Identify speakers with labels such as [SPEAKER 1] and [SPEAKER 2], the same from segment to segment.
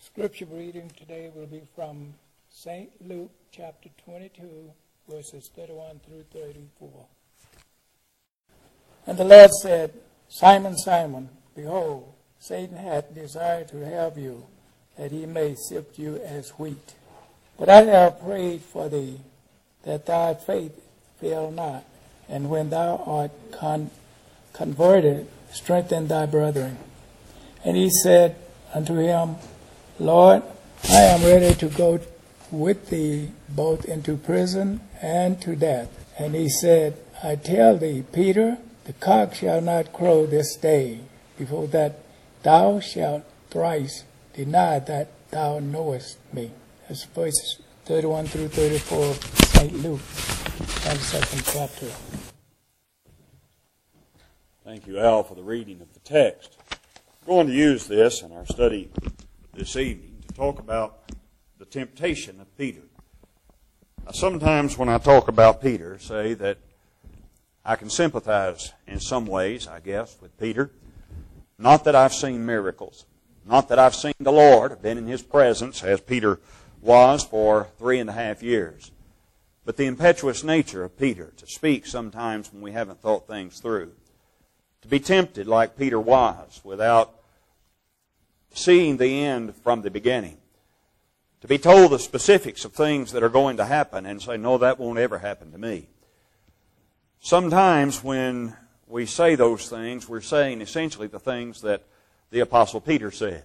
[SPEAKER 1] Scripture reading today will be from St. Luke chapter 22, verses 31 through 34. And the Lord said, Simon, Simon, behold, Satan hath desired to have you, that he may sift you as wheat. But I have prayed for thee, that thy faith fail not, and when thou art converted, strengthen thy brethren. And he said unto him, Lord, I am ready to go with thee both into prison and to death. And he said, I tell thee, Peter, the cock shall not crow this day, before that thou shalt thrice deny that thou knowest me. That's verses 31 through 34 of St. Luke, 22nd chapter.
[SPEAKER 2] Thank you, Al, for the reading of the text. We're going to use this in our study this evening to talk about the temptation of Peter. Now, sometimes when I talk about Peter, say that I can sympathize in some ways, I guess, with Peter. Not that I've seen miracles. Not that I've seen the Lord, been in His presence, as Peter was for 3.5 years. But the impetuous nature of Peter, to speak sometimes when we haven't thought things through. To be tempted like Peter was, without seeing the end from the beginning. To be told the specifics of things that are going to happen and say, no, that won't ever happen to me. Sometimes when we say those things, we're saying essentially the things that the Apostle Peter said.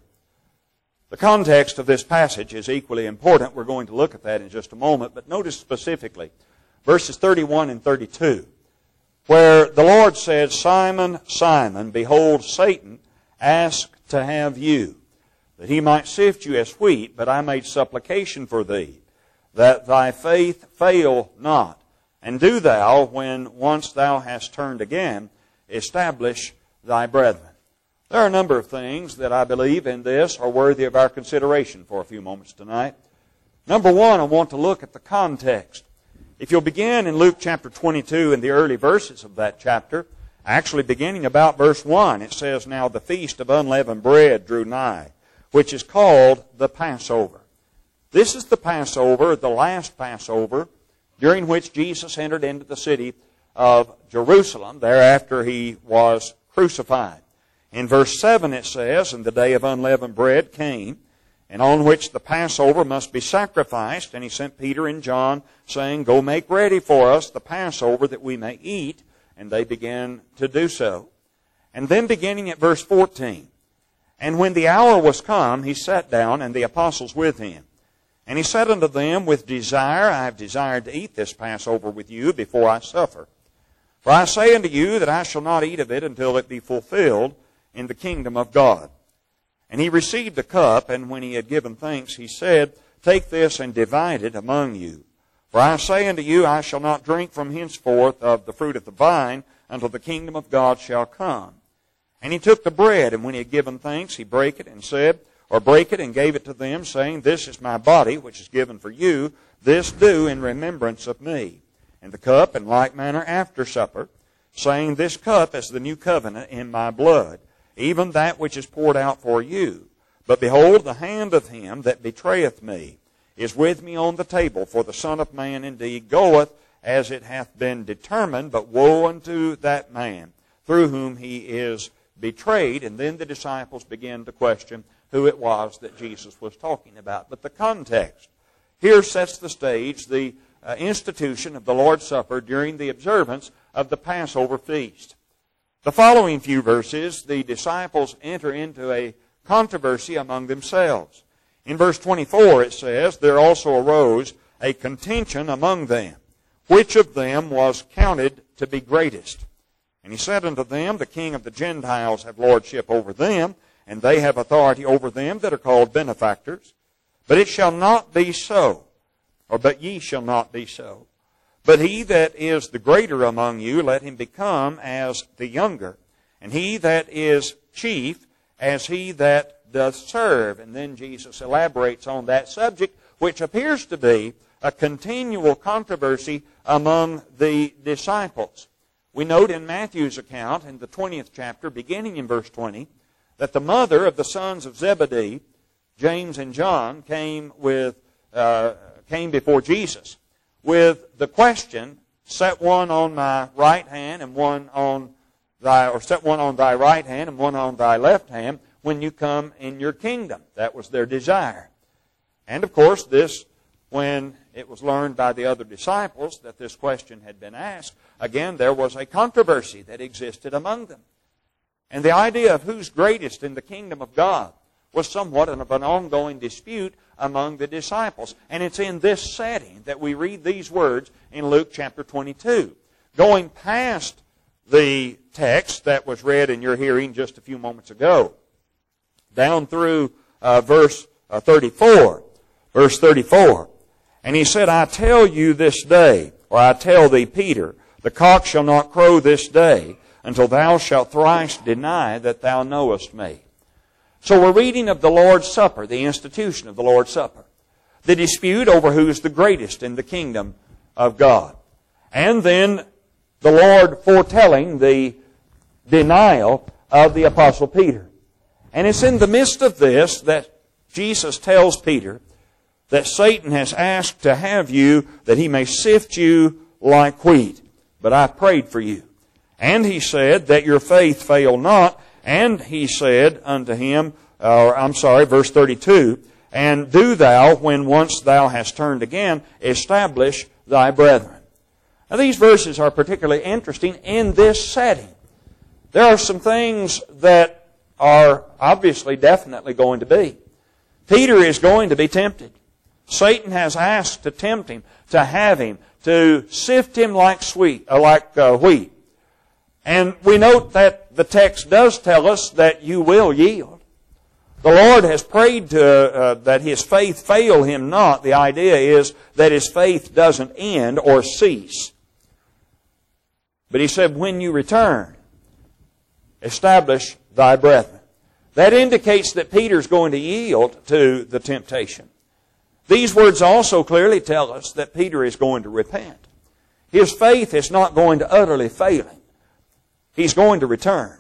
[SPEAKER 2] The context of this passage is equally important. We're going to look at that in just a moment. But notice specifically verses 31 and 32, where the Lord said, Simon, Simon, behold, Satan asked to have you, that he might sift you as wheat, but I made supplication for thee, that thy faith fail not. And do thou, when once thou hast turned again, establish thy brethren. There are a number of things that I believe in this are worthy of our consideration for a few moments tonight. Number one, I want to look at the context. If you'll begin in Luke chapter 22 in the early verses of that chapter, actually beginning about verse 1, it says, Now the feast of unleavened bread drew nigh, which is called the Passover. This is the Passover, the last Passover, during which Jesus entered into the city of Jerusalem, thereafter He was crucified. In verse 7 it says, And the day of unleavened bread came, and on which the Passover must be sacrificed. And He sent Peter and John, saying, Go make ready for us the Passover that we may eat. And they began to do so. And then beginning at verse 14, And when the hour was come, He sat down, and the apostles with Him. And He said unto them, With desire I have desired to eat this Passover with you before I suffer. For I say unto you that I shall not eat of it until it be fulfilled in the kingdom of God. And He received the cup, and when He had given thanks, He said, Take this and divide it among you. For I say unto you, I shall not drink from henceforth of the fruit of the vine until the kingdom of God shall come. And He took the bread, and when He had given thanks, He brake it and said, or brake it and gave it to them, saying, This is my body, which is given for you. This do in remembrance of me. And the cup in like manner after supper, saying, This cup is the new covenant in my blood, even that which is poured out for you. But behold, the hand of him that betrayeth me is with me on the table. For the Son of Man indeed goeth as it hath been determined, but woe unto that man through whom he is betrayed. And then the disciples began to question who it was that Jesus was talking about. But the context here sets the stage, the institution of the Lord's Supper during the observance of the Passover feast. The following few verses, the disciples enter into a controversy among themselves. In verse 24 it says, There also arose a contention among them, which of them was counted to be greatest. And He said unto them, The king of the Gentiles have lordship over them, and they have authority over them that are called benefactors. But it shall not be so, but ye shall not be so. But he that is the greater among you, let him become as the younger. And he that is chief, as he that doth serve. And then Jesus elaborates on that subject, which appears to be a continual controversy among the disciples. We note in Matthew's account, in the 20th chapter, beginning in verse 20, that the mother of the sons of Zebedee James and John came before Jesus with the question, set one on my right hand and one on set one on thy right hand and one on thy left hand when you come in your kingdom. That was their desire. And of course, when it was learned by the other disciples that this question had been asked, again, there was a controversy that existed among them. And the idea of who's greatest in the kingdom of God was somewhat of an ongoing dispute among the disciples. And it's in this setting that we read these words in Luke chapter 22. Going past the text that was read in your hearing just a few moments ago, down through verse 34. Verse 34. And he said, I tell you this day, or I tell thee, Peter, the cock shall not crow this day until thou shalt thrice deny that thou knowest me. So we're reading of the Lord's Supper, the institution of the Lord's Supper. The dispute over who is the greatest in the kingdom of God. And then the Lord foretelling the denial of the Apostle Peter. And it's in the midst of this that Jesus tells Peter that Satan has asked to have you that he may sift you like wheat. But I prayed for you. And he said that your faith fail not. And he said unto him, verse 32, and do thou, when once thou hast turned again, establish thy brethren. Now these verses are particularly interesting in this setting. There are some things that are obviously definitely going to be. Peter is going to be tempted. Satan has asked to tempt him, to have him, to sift him like wheat. And we note that the text does tell us that you will yield. The Lord has prayed that his faith fail him not. The idea is that his faith doesn't end or cease. But he said, when you return, establish thy brethren. That indicates that Peter's going to yield to the temptation. These words also clearly tell us that Peter is going to repent. His faith is not going to utterly fail him. He's going to return.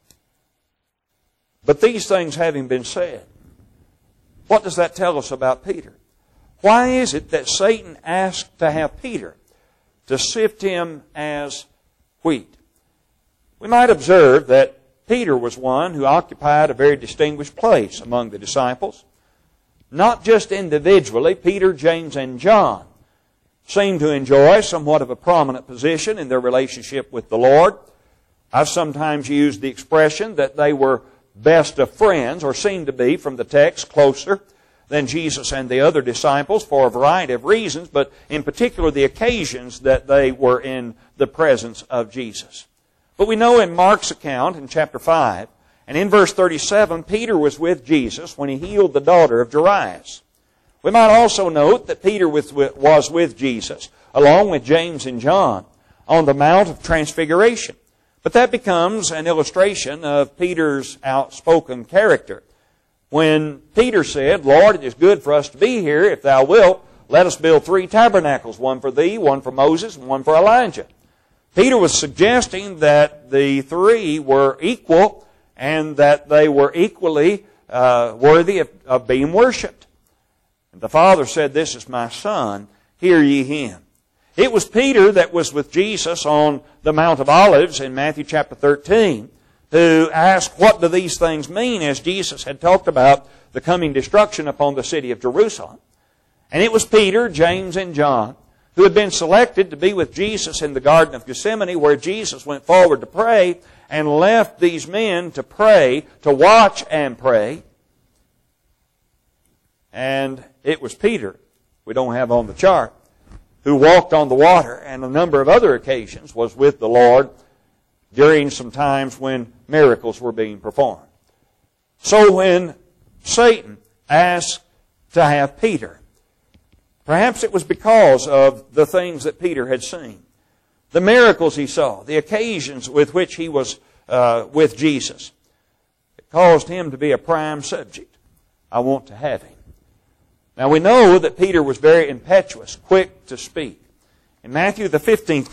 [SPEAKER 2] But these things having been said, what does that tell us about Peter? Why is it that Satan asked to have Peter to sift him as wheat? We might observe that Peter was one who occupied a very distinguished place among the disciples. Not just individually, Peter, James, and John seemed to enjoy somewhat of a prominent position in their relationship with the Lord. I've sometimes used the expression that they were best of friends, or seemed to be from the text closer than Jesus and the other disciples for a variety of reasons, but in particular the occasions that they were in the presence of Jesus. But we know in Mark's account in chapter 5, and in verse 37, Peter was with Jesus when he healed the daughter of Jairus. We might also note that Peter was with Jesus, along with James and John, on the Mount of Transfiguration. But that becomes an illustration of Peter's outspoken character. When Peter said, Lord, it is good for us to be here. If thou wilt, let us build 3 tabernacles, one for thee, one for Moses, and one for Elijah. Peter was suggesting that the 3 were equal and that they were equally worthy of being worshipped. And the Father said, this is my Son, hear ye him. It was Peter that was with Jesus on the Mount of Olives in Matthew chapter 13 who asked, what do these things mean, as Jesus had talked about the coming destruction upon the city of Jerusalem. And it was Peter, James, and John who had been selected to be with Jesus in the Garden of Gethsemane, where Jesus went forward to pray and left these men to pray, to watch and pray. And it was Peter, we don't have on the chart, who walked on the water, and a number of other occasions was with the Lord during some times when miracles were being performed. So when Satan asked to have Peter, perhaps it was because of the things that Peter had seen, the miracles he saw, the occasions with which he was with Jesus. It caused him to be a prime subject. I want to have him. Now we know that Peter was very impetuous, quick to speak. In Matthew the 15th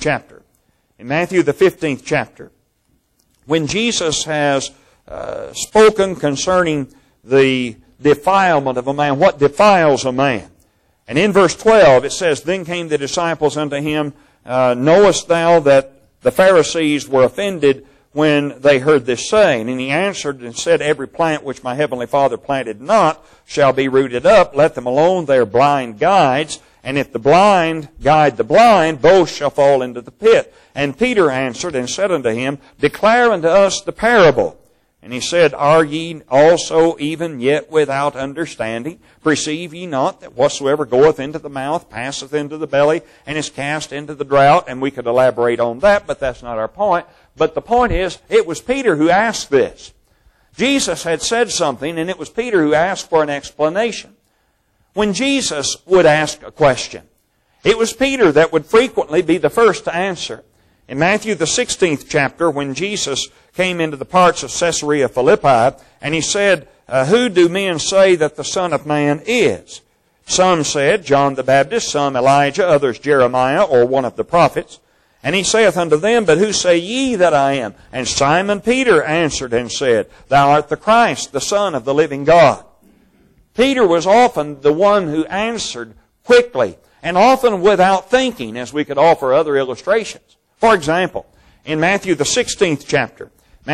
[SPEAKER 2] chapter, when Jesus has spoken concerning the defilement of a man. What defiles a man? And in verse 12 it says, Then came the disciples unto him, Knowest thou that the Pharisees were offended when they heard this saying? And he answered and said, Every plant which my heavenly Father planted not shall be rooted up. Let them alone, they are blind guides. And if the blind guide the blind, both shall fall into the pit. And Peter answered and said unto him, Declare unto us the parable. And he said, Are ye also even yet without understanding? Perceive ye not that whatsoever goeth into the mouth passeth into the belly and is cast into the drought? And we could elaborate on that, but that's not our point. But the point is, it was Peter who asked this. Jesus had said something, and it was Peter who asked for an explanation. When Jesus would ask a question, it was Peter that would frequently be the first to answer. In Matthew the 16th chapter, when Jesus came into the parts of Caesarea Philippi, and he said, Who do men say that the Son of Man is? Some said, John the Baptist, some Elijah, others Jeremiah, or one of the prophets. And he saith unto them, But who say ye that I am? And Simon Peter answered and said, Thou art the Christ, the Son of the living God. Peter was often the one who answered quickly, and often without thinking, as we could offer other illustrations. For example, in Matthew the 16th chapter,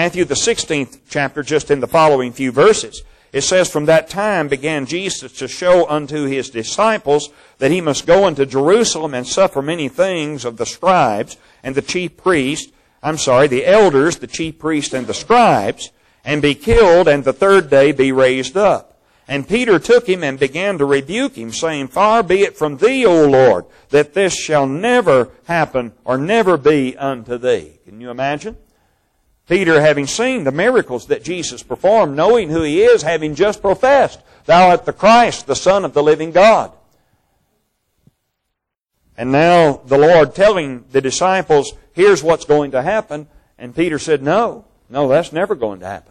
[SPEAKER 2] just in the following few verses, it says, From that time began Jesus to show unto his disciples that he must go into Jerusalem and suffer many things of the scribes and the chief priests, the elders, the chief priests and the scribes, and be killed, and the third day be raised up. And Peter took him and began to rebuke him, saying, Far be it from thee, O Lord, that this shall never happen or never be unto thee. Can you imagine? Peter, having seen the miracles that Jesus performed, knowing who he is, having just professed, Thou art the Christ, the Son of the living God. And now the Lord telling the disciples, here's what's going to happen. And Peter said, No, that's never going to happen.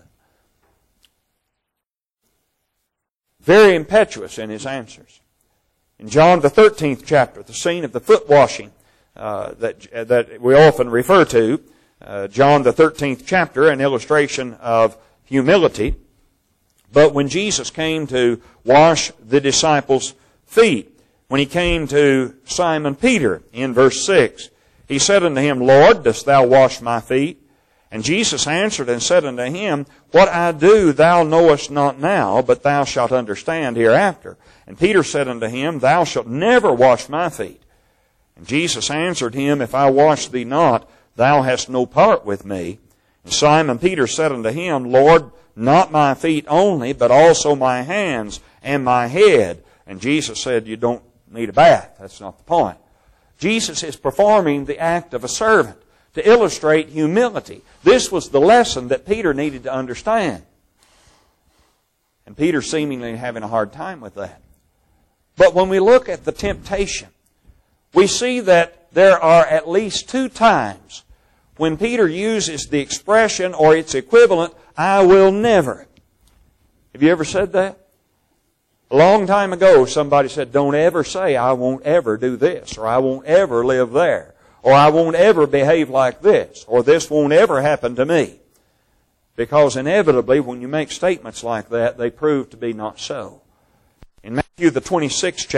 [SPEAKER 2] Very impetuous in his answers. In John the 13th chapter, the scene of the foot washing that we often refer to, John the 13th chapter, an illustration of humility. But when Jesus came to wash the disciples' feet, when he came to Simon Peter in verse 6, he said unto him, Lord, dost thou wash my feet? And Jesus answered and said unto him, What I do thou knowest not now, but thou shalt understand hereafter. And Peter said unto him, Thou shalt never wash my feet. And Jesus answered him, If I wash thee not, thou hast no part with me. And Simon Peter said unto him, Lord, not my feet only, but also my hands and my head. And Jesus said, You don't need a bath. That's not the point. Jesus is performing the act of a servant to illustrate humility. This was the lesson that Peter needed to understand. And Peter seemingly having a hard time with that. But when we look at the temptation, we see that there are at least 2 times when Peter uses the expression or its equivalent, I will never. Have you ever said that? A long time ago, somebody said, don't ever say, I won't ever do this, or I won't ever live there, or I won't ever behave like this, or this won't ever happen to me. Because inevitably, when you make statements like that, they prove to be not so. In Matthew the 26th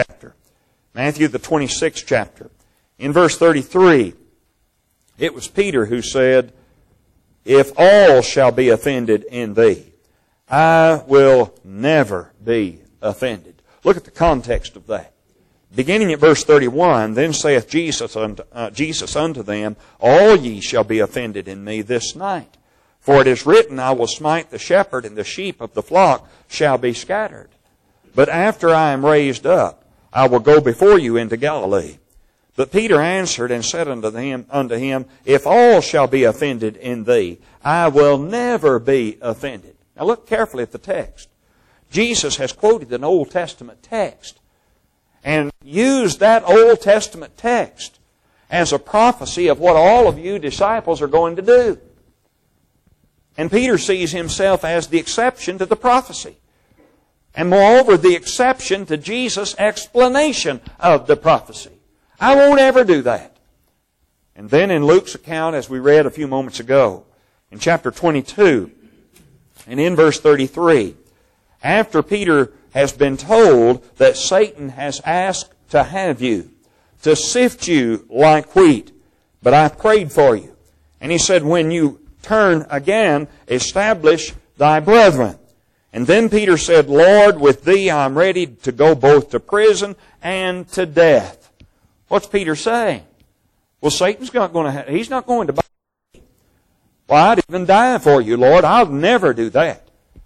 [SPEAKER 2] chapter, in verse 33, it was Peter who said, If all shall be offended in thee, I will never be offended. Look at the context of that. Beginning at verse 31, Then saith Jesus unto them, All ye shall be offended in me this night. For it is written, I will smite the shepherd, and the sheep of the flock shall be scattered. But after I am raised up, I will go before you into Galilee. But Peter answered and said unto him, If all shall be offended in thee, I will never be offended. Now look carefully at the text. Jesus has quoted an Old Testament text and used that Old Testament text as a prophecy of what all of you disciples are going to do. And Peter sees himself as the exception to the prophecy. And moreover, the exception to Jesus' explanation of the prophecy. I won't ever do that. And then in Luke's account, as we read a few moments ago, in chapter 22, and in verse 33, after Peter has been told that Satan has asked to have you, to sift you like wheat, but I prayed for you. And he said, when you turn again, establish thy brethren. And then Peter said, Lord, with thee I'm ready to go both to prison and to death. What's Peter saying? Well, Satan's not going to, he's not going to buy me. Well, I'd even die for you, Lord. I'll never do that.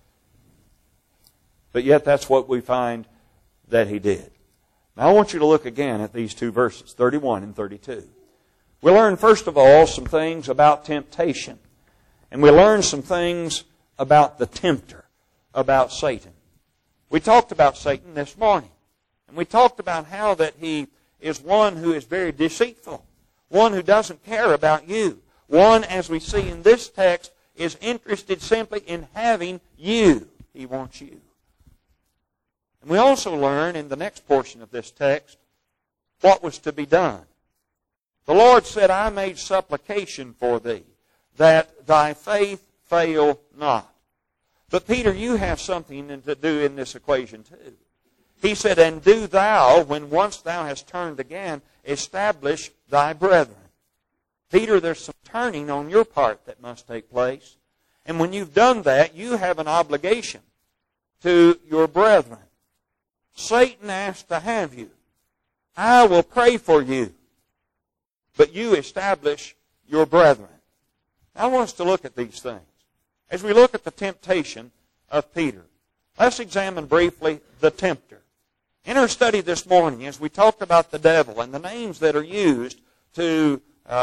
[SPEAKER 2] But yet that's what we find that he did. Now I want you to look again at these two verses, 31 and 32. We learn, first of all, some things about temptation. And we learn some things about the tempter, about Satan. We talked about Satan this morning. And we talked about how that he is one who is very deceitful. One who doesn't care about you. One, as we see in this text, is interested simply in having you. He wants you. And we also learn in the next portion of this text what was to be done. The Lord said, I made supplication for thee, that thy faith fail not. But Peter, you have something to do in this equation too. He said, and do thou, when once thou hast turned again, establish thy brethren. Peter, there's some turning on your part that must take place. And when you've done that, you have an obligation to your brethren. Satan asked to have you. I will pray for you. But you establish your brethren. I want us to look at these things. As we look at the temptation of Peter, let's examine briefly the tempter. In our study this morning, as we talked about the devil and the names that are used to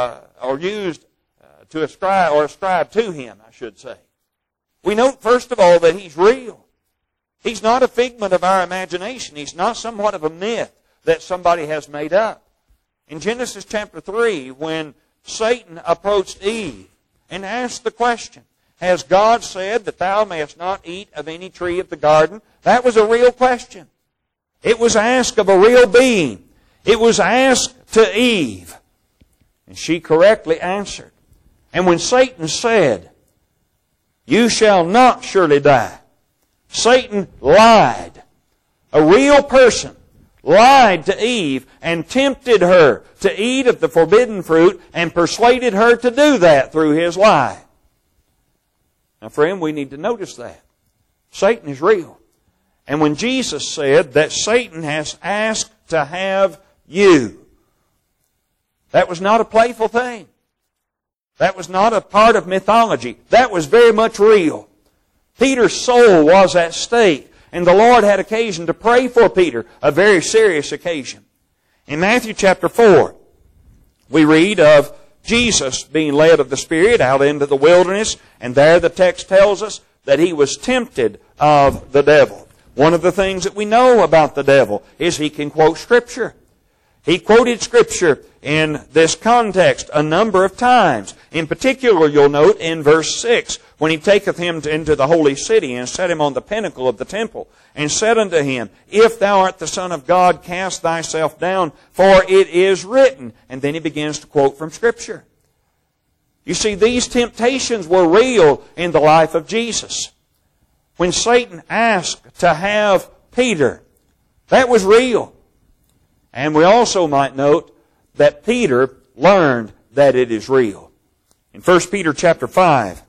[SPEAKER 2] ascribe to him, I should say, we note first of all that he's real. He's not a figment of our imagination. He's not somewhat of a myth that somebody has made up. In Genesis chapter 3, when Satan approached Eve and asked the question, has God said that thou mayest not eat of any tree of the garden? That was a real question. It was asked of a real being. It was asked to Eve. And she correctly answered. And when Satan said, you shall not surely die, Satan lied. A real person lied to Eve and tempted her to eat of the forbidden fruit and persuaded her to do that through his lie. Now, friend, we need to notice that. Satan is real. And when Jesus said that Satan has asked to have you, that was not a playful thing. That was not a part of mythology. That was very much real. Peter's soul was at stake, and the Lord had occasion to pray for Peter, a very serious occasion. In Matthew chapter 4, we read of Jesus being led of the Spirit out into the wilderness, and there the text tells us that he was tempted of the devil. One of the things that we know about the devil is he can quote Scripture. He quoted Scripture in this context a number of times. In particular, you'll note in verse 6, when he taketh him into the holy city and set him on the pinnacle of the temple, and said unto him, if thou art the Son of God, cast thyself down, for it is written. And then he begins to quote from Scripture. You see, these temptations were real in the life of Jesus. When Satan asked to have Peter, that was real. And we also might note that Peter learned that it is real. In 1 Peter chapter 5,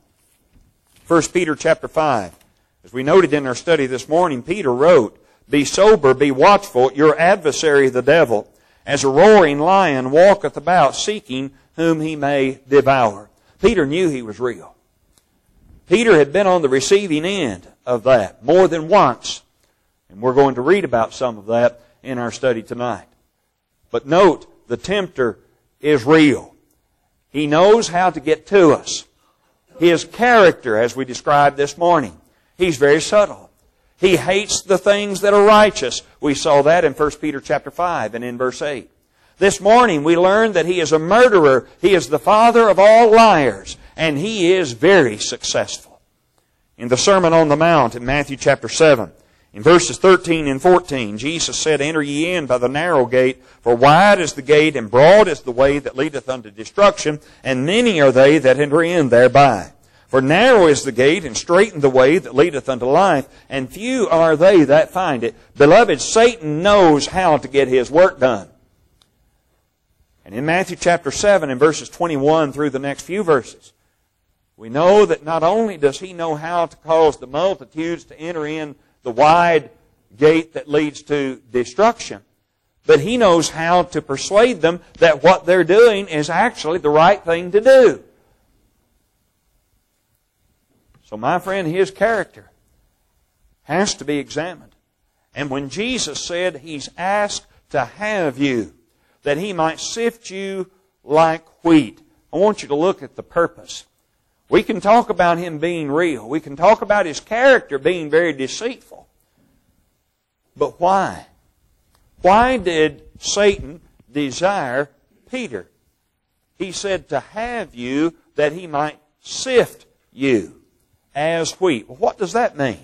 [SPEAKER 2] as we noted in our study this morning, Peter wrote, be sober, be watchful, your adversary the devil, as a roaring lion walketh about, seeking whom he may devour. Peter knew he was real. Peter had been on the receiving end of that more than once. And we're going to read about some of that in our study tonight. But note, the tempter is real. He knows how to get to us. His character, as we described this morning, he's very subtle. He hates the things that are righteous. We saw that in 1 Peter chapter 5 and in verse 8. This morning we learned that he is a murderer. He is the father of all liars. And he is very successful. In the Sermon on the Mount in Matthew chapter 7, in verses 13 and 14, Jesus said, enter ye in by the narrow gate, for wide is the gate, and broad is the way that leadeth unto destruction, and many are they that enter in thereby. For narrow is the gate, and straight the way that leadeth unto life, and few are they that find it. Beloved, Satan knows how to get his work done. And in Matthew chapter 7, in verses 21 through the next few verses, we know that not only does he know how to cause the multitudes to enter in the wide gate that leads to destruction, but he knows how to persuade them that what they're doing is actually the right thing to do. So my friend, his character has to be examined. And when Jesus said he's asked to have you, that he might sift you like wheat, I want you to look at the purpose. We can talk about him being real. We can talk about his character being very deceitful. But why? Why did Satan desire Peter? He said to have you that he might sift you as wheat. Well, what does that mean?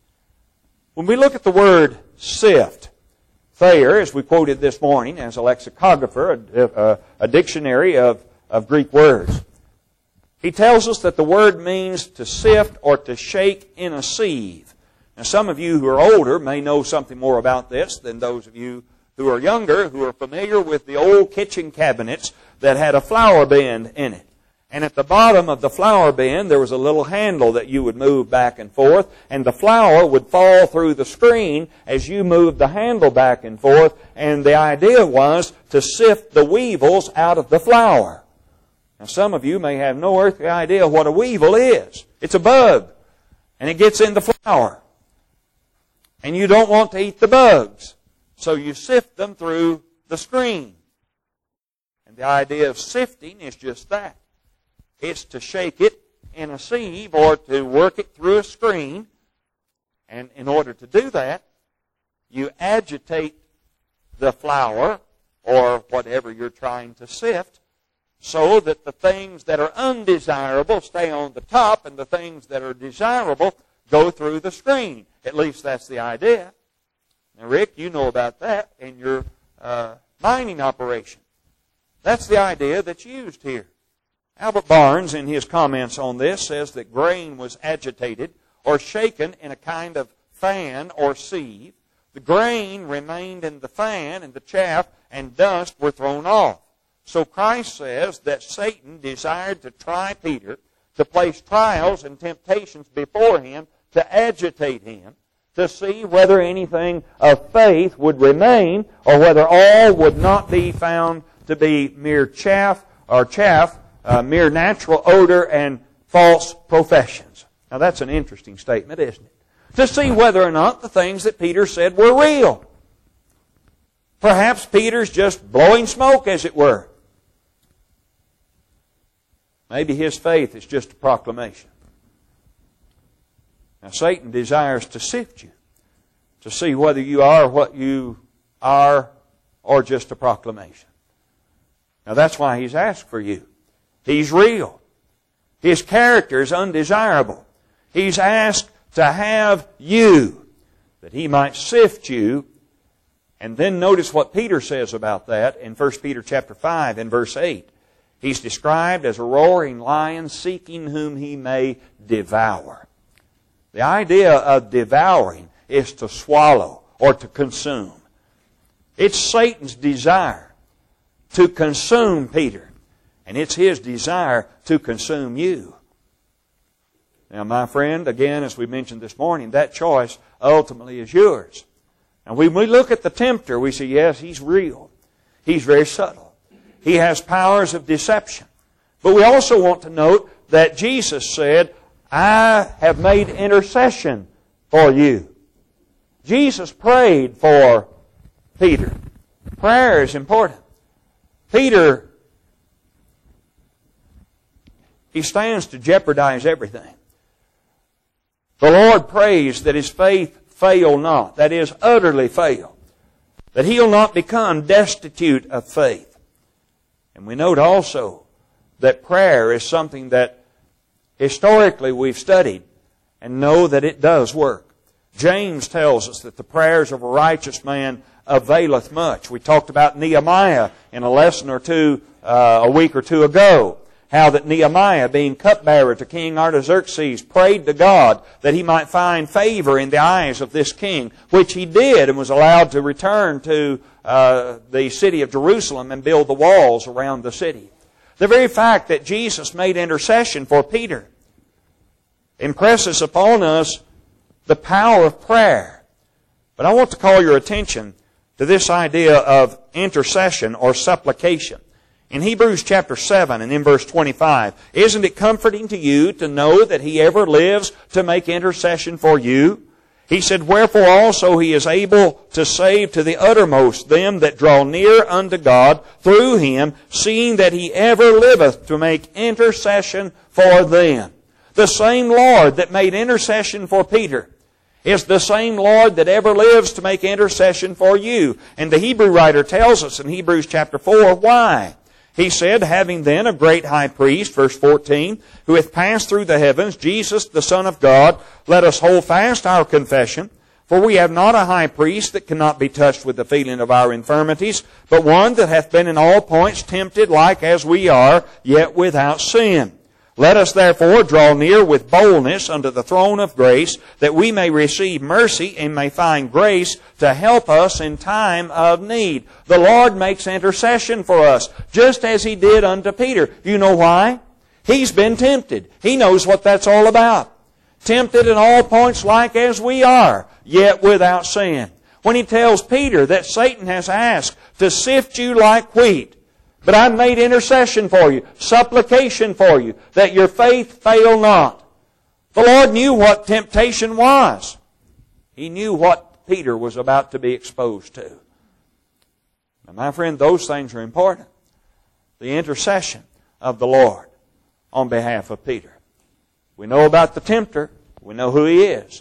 [SPEAKER 2] When we look at the word sift, Thayer, as we quoted this morning as a lexicographer, a dictionary of Greek words, he tells us that the word means to sift or to shake in a sieve. Now, some of you who are older may know something more about this than those of you who are younger, who are familiar with the old kitchen cabinets that had a flour bin in it. And at the bottom of the flour bin, there was a little handle that you would move back and forth, and the flour would fall through the screen as you moved the handle back and forth, and the idea was to sift the weevils out of the flour. Now, some of you may have no earthly idea what a weevil is. It's a bug, and it gets in the flour. And you don't want to eat the bugs, so you sift them through the screen. And the idea of sifting is just that. It's to shake it in a sieve or to work it through a screen. And in order to do that, you agitate the flour or whatever you're trying to sift so that the things that are undesirable stay on the top and the things that are desirable go through the screen. At least that's the idea. Now, Rick, you know about that in your mining operation. That's the idea that's used here. Albert Barnes, in his comments on this, says that grain was agitated or shaken in a kind of fan or sieve. The grain remained in the fan, and the chaff and dust were thrown off. So Christ says that Satan desired to try Peter, to place trials and temptations before him, to agitate him, to see whether anything of faith would remain, or whether all would not be found to be mere mere natural odor and false professions. Now that's an interesting statement, isn't it? To see whether or not the things that Peter said were real. Perhaps Peter's just blowing smoke, as it were. Maybe his faith is just a proclamation. Now Satan desires to sift you, to see whether you are what you are or just a proclamation. Now that's why he's asked for you. He's real. His character is undesirable. He's asked to have you, that he might sift you. And then notice what Peter says about that in 1 Peter chapter 5 and verse 8. He's described as a roaring lion seeking whom he may devour. The idea of devouring is to swallow or to consume. It's Satan's desire to consume Peter. And it's his desire to consume you. Now, my friend, again, as we mentioned this morning, that choice ultimately is yours. And when we look at the tempter, we say, yes, he's real. He's very subtle. He has powers of deception. But we also want to note that Jesus said, I have made intercession for you. Jesus prayed for Peter. Prayer is important. Peter, he stands to jeopardize everything. The Lord prays that his faith fail not, that is, utterly fail, that he'll not become destitute of faith. And we note also that prayer is something that historically we've studied and know that it does work. James tells us that the prayers of a righteous man availeth much. We talked about Nehemiah in a lesson or two, a week or two ago. how that Nehemiah, being cupbearer to King Artaxerxes, prayed to God that he might find favor in the eyes of this king, which he did, and was allowed to return to the city of Jerusalem and build the walls around the city. The very fact that Jesus made intercession for Peter impresses upon us the power of prayer. But I want to call your attention to this idea of intercession or supplication. In Hebrews chapter 7 and in verse 25, isn't it comforting to you to know that He ever lives to make intercession for you? He said, wherefore also He is able to save to the uttermost them that draw near unto God through Him, seeing that He ever liveth to make intercession for them. The same Lord that made intercession for Peter is the same Lord that ever lives to make intercession for you. And the Hebrew writer tells us in Hebrews chapter 4 why. He said, having then a great high priest, verse 14, who hath passed through the heavens, Jesus the Son of God, let us hold fast our confession. For we have not a high priest that cannot be touched with the feeling of our infirmities, but one that hath been in all points tempted like as we are, yet without sin. Let us therefore draw near with boldness unto the throne of grace, that we may receive mercy and may find grace to help us in time of need. The Lord makes intercession for us, just as He did unto Peter. Do you know why? He's been tempted. He knows what that's all about. Tempted in all points like as we are, yet without sin. When He tells Peter that Satan has asked to sift you like wheat, but I've made intercession for you, supplication for you, that your faith fail not. The Lord knew what temptation was. He knew what Peter was about to be exposed to. Now, my friend, those things are important. The intercession of the Lord on behalf of Peter. We know about the tempter. We know who he is.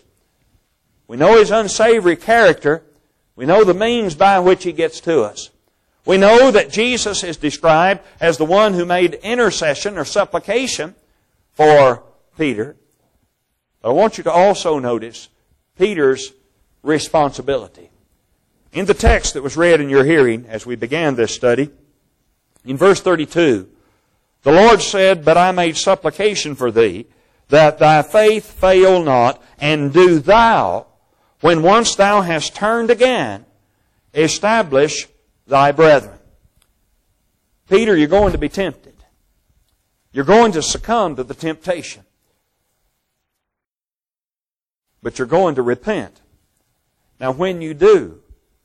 [SPEAKER 2] We know his unsavory character. We know the means by which he gets to us. We know that Jesus is described as the one who made intercession or supplication for Peter. But I want you to also notice Peter's responsibility. In the text that was read in your hearing as we began this study, in verse 32, the Lord said, but I made supplication for thee, that thy faith fail not, and do thou, when once thou hast turned again, establish thy brethren. Peter, you're going to be tempted. You're going to succumb to the temptation. But you're going to repent. Now when you do,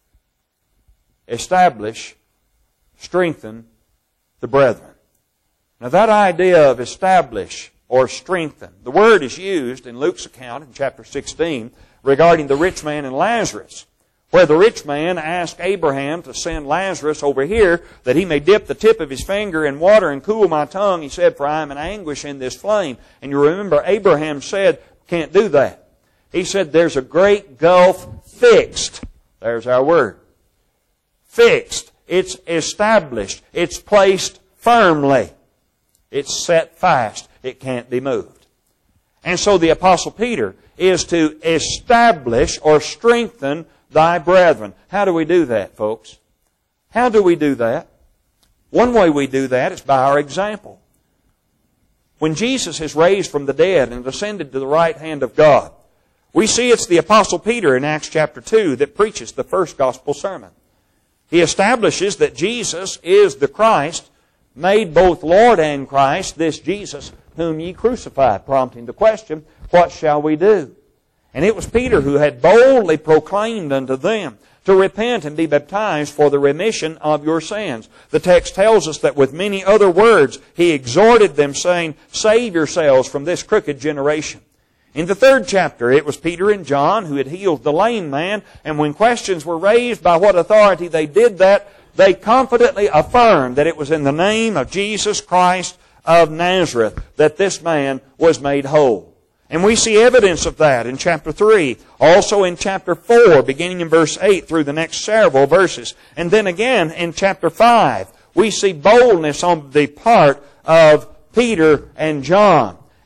[SPEAKER 2] establish, strengthen the brethren. Now that idea of establish or strengthen, the word is used in Luke's account in chapter 16 regarding the rich man and Lazarus, where the rich man asked Abraham to send Lazarus over here that he may dip the tip of his finger in water and cool my tongue. He said, for I am in anguish in this flame. And you remember Abraham said, can't do that. He said, there's a great gulf fixed. There's our word. Fixed. It's established. It's placed firmly. It's set fast. It can't be moved. And so the Apostle Peter is to establish or strengthen thy brethren. How do we do that, folks? How do we do that? One way we do that is by our example. When Jesus is raised from the dead and ascended to the right hand of God, we see it's the Apostle Peter in Acts chapter 2 that preaches the first gospel sermon. He establishes that Jesus is the Christ, made both Lord and Christ, this Jesus whom ye crucified, prompting the question, what shall we do? And it was Peter who had boldly proclaimed unto them to repent and be baptized for the remission of your sins. The text tells us that with many other words, he exhorted them, saying, save yourselves from this crooked generation. In the 3rd chapter, it was Peter and John who had healed the lame man, and when questions were raised by what authority they did that, they confidently affirmed that it was in the name of Jesus Christ of Nazareth that this man was made whole. And we see evidence of that in chapter 3. Also in chapter 4, beginning in verse 8 through the next several verses. And then again in chapter 5, we see boldness on the part of Peter and John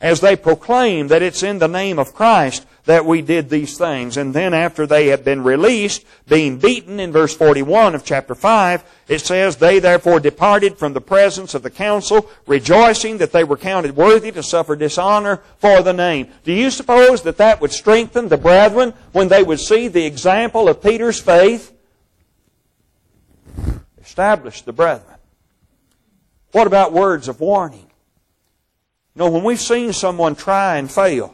[SPEAKER 2] as they proclaim that it's in the name of Christ that we did these things. And then after they had been released, being beaten, in verse 41 of chapter 5, it says, they therefore departed from the presence of the council, rejoicing that they were counted worthy to suffer dishonor for the name. Do you suppose that that would strengthen the brethren when they would see the example of Peter's faith? Establish the brethren. What about words of warning? You know, when we've seen someone try and fail,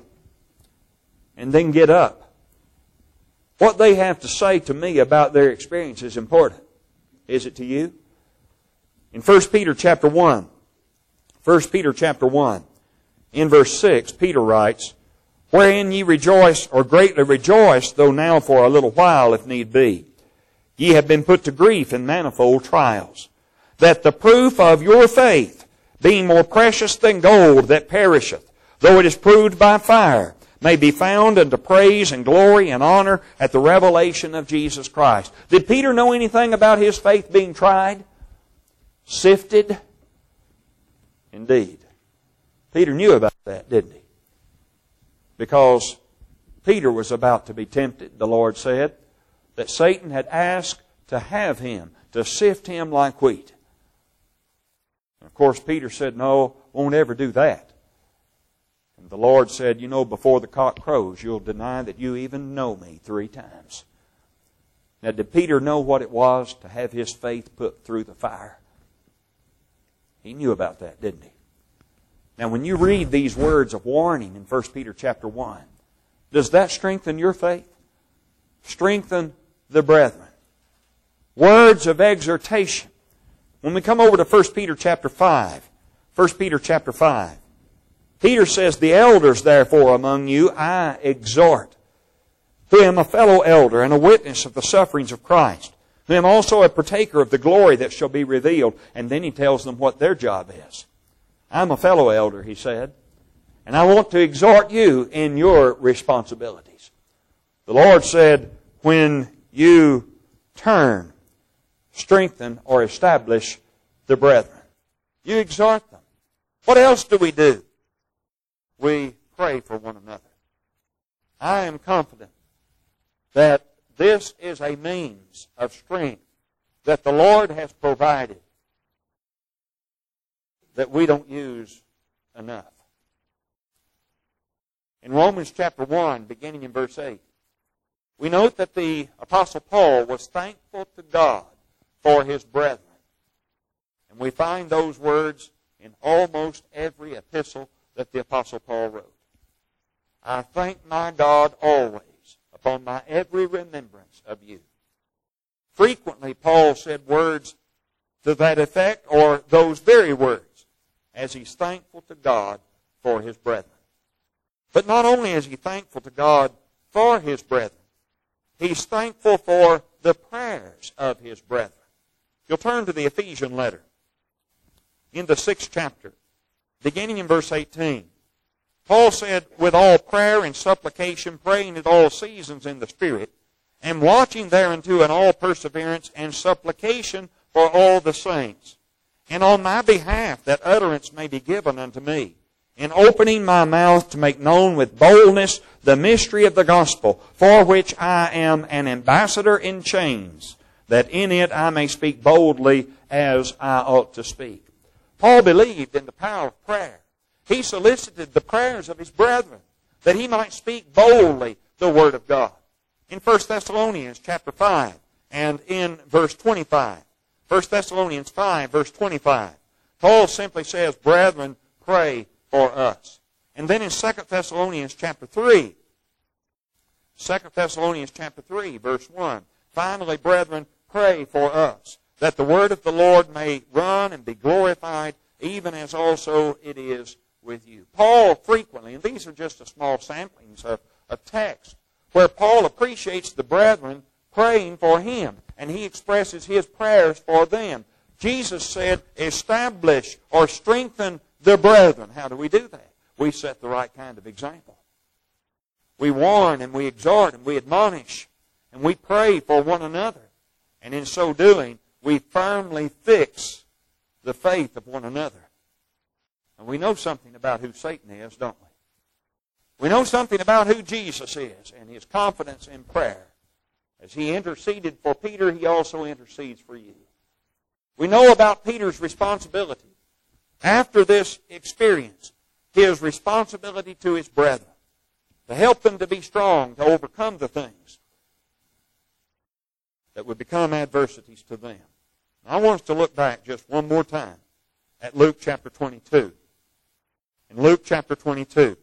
[SPEAKER 2] and then get up, what they have to say to me about their experience is important. Is it to you? In 1 Peter chapter 1, 1 Peter chapter 1, in verse 6, Peter writes, wherein ye rejoice, or greatly rejoice, though now for a little while, if need be. Ye have been put to grief in manifold trials, that the proof of your faith, being more precious than gold that perisheth, though it is proved by fire, may be found unto praise and glory and honor at the revelation of Jesus Christ. Did Peter know anything about his faith being tried? Sifted? Indeed. Peter knew about that, didn't he? Because Peter was about to be tempted, the Lord said, that Satan had asked to have him, to sift him like wheat. And of course, Peter said, no, won't ever do that. And the Lord said, you know, before the cock crows, you'll deny that you even know me 3 times. Now, did Peter know what it was to have his faith put through the fire? He knew about that, didn't he? Now, when you read these words of warning in 1 Peter chapter 1, does that strengthen your faith? Strengthen the brethren. Words of exhortation. When we come over to 1 Peter chapter 5, 1 Peter chapter 5, Peter says, the elders therefore among you I exhort, who am a fellow elder and a witness of the sufferings of Christ, who am also a partaker of the glory that shall be revealed. And then he tells them what their job is. I'm a fellow elder, he said, and I want to exhort you in your responsibilities. The Lord said, when you turn, strengthen or establish the brethren. You exhort them. What else do we do? We pray for one another. I am confident that this is a means of strength that the Lord has provided that we don't use enough. In Romans chapter 1, beginning in verse 8, we note that the Apostle Paul was thankful to God for his brethren. And we find those words in almost every epistle that the Apostle Paul wrote. I thank my God always upon my every remembrance of you. Frequently Paul said words to that effect, or those very words, as he's thankful to God for his brethren. But not only is he thankful to God for his brethren, he's thankful for the prayers of his brethren. You'll turn to the Ephesian letter in the 6th chapter, beginning in verse 18. Paul said, with all prayer and supplication, praying at all seasons in the Spirit, and watching thereunto in all perseverance and supplication for all the saints, and on my behalf that utterance may be given unto me, in opening my mouth to make known with boldness the mystery of the gospel, for which I am an ambassador in chains, that in it I may speak boldly as I ought to speak. Paul believed in the power of prayer. He solicited the prayers of his brethren that he might speak boldly the Word of God. In 1 Thessalonians chapter 5 and in verse 25, 1 Thessalonians 5 verse 25, Paul simply says, brethren, pray for us. And then in 2 Thessalonians chapter 3, 2 Thessalonians chapter 3 verse 1, finally, brethren, pray for us, that the word of the Lord may run and be glorified, even as also it is with you. Paul frequently, and these are just a small samplings of text, where Paul appreciates the brethren praying for him, and he expresses his prayers for them. Jesus said, establish or strengthen the brethren. How do we do that? We set the right kind of example. We warn and we exhort and we admonish and we pray for one another. And in so doing, we firmly fix the faith of one another. And we know something about who Satan is, don't we? We know something about who Jesus is and his confidence in prayer. As he interceded for Peter, he also intercedes for you. We know about Peter's responsibility. After this experience, his responsibility to his brethren, to help them to be strong, to overcome the things that would become adversities to them. I want us to look back just one more time at Luke chapter 22. In Luke chapter 22,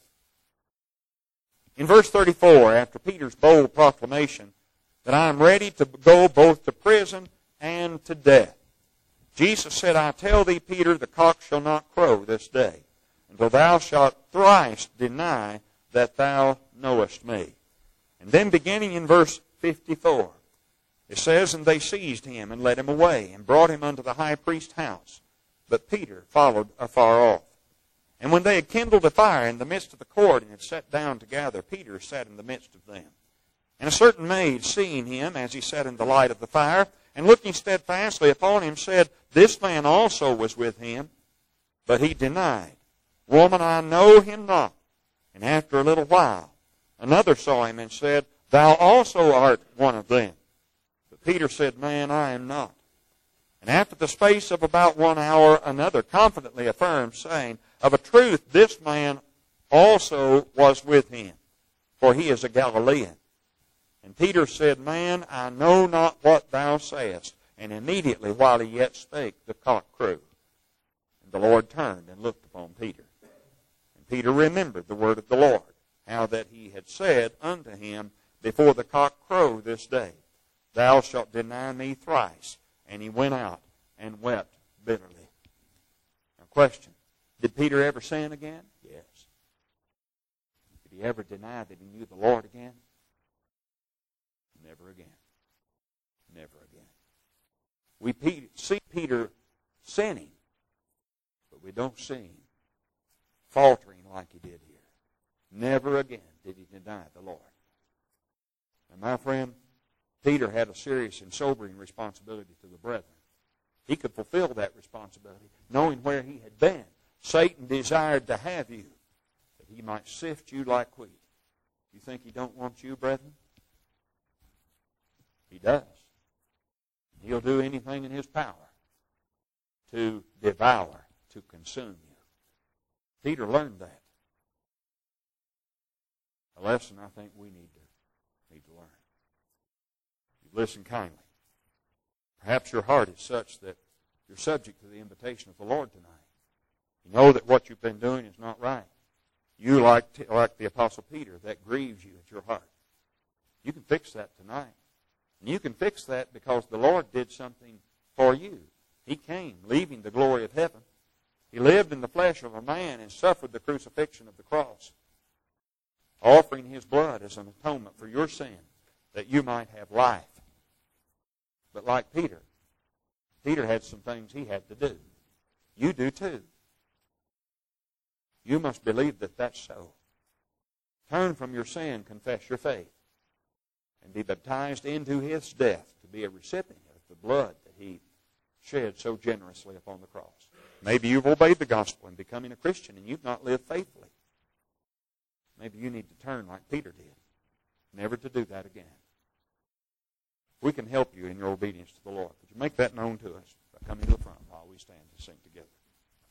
[SPEAKER 2] in verse 34, after Peter's bold proclamation that I am ready to go both to prison and to death, Jesus said, I tell thee, Peter, the cock shall not crow this day, until thou shalt thrice deny that thou knowest me. And then beginning in verse 54, it says, And they seized him and led him away, and brought him unto the high priest's house. But Peter followed afar off. And when they had kindled a fire in the midst of the court, and had sat down together, Peter sat in the midst of them. And a certain maid, seeing him as he sat in the light of the fire, and looking steadfastly upon him, said, This man also was with him. But he denied, Woman, I know him not. And after a little while, another saw him and said, Thou also art one of them. But Peter said, Man, I am not. And after the space of about 1 hour, another confidently affirmed, saying, Of a truth, this man also was with him, for he is a Galilean. And Peter said, Man, I know not what thou sayest. And immediately while he yet spake, the cock crew. And the Lord turned and looked upon Peter. And Peter remembered the word of the Lord, how that he had said unto him, Before the cock crow this day, thou shalt deny me thrice. And he went out and wept bitterly. Now question, did Peter ever sin again? Yes. Did he ever deny that he knew the Lord again? Never again. Never again. We see Peter sinning, but we don't see him faltering like he did here. Never again did he deny the Lord. And my friend, Peter had a serious and sobering responsibility to the brethren. He could fulfill that responsibility, knowing where he had been. Satan desired to have you, that he might sift you like wheat. You think he don't want you, brethren? He does. He'll do anything in his power to devour, to consume you. Peter learned that. A lesson I think we need to learn. You listen kindly. Perhaps your heart is such that you're subject to the invitation of the Lord tonight. You know that what you've been doing is not right. You, like the Apostle Peter, that grieves you at your heart. You can fix that tonight. And you can fix that because the Lord did something for you. He came, leaving the glory of heaven. He lived in the flesh of a man and suffered the crucifixion of the cross, offering his blood as an atonement for your sin, that you might have life. But like Peter, Peter had some things he had to do. You do too. You must believe that that's so. Turn from your sin, confess your faith, and be baptized into his death to be a recipient of the blood that he shed so generously upon the cross. Maybe you've obeyed the gospel in becoming a Christian and you've not lived faithfully. Maybe you need to turn like Peter did, never to do that again. We can help you in your obedience to the Lord. Would you make that known to us by coming to the front while we stand and sing together?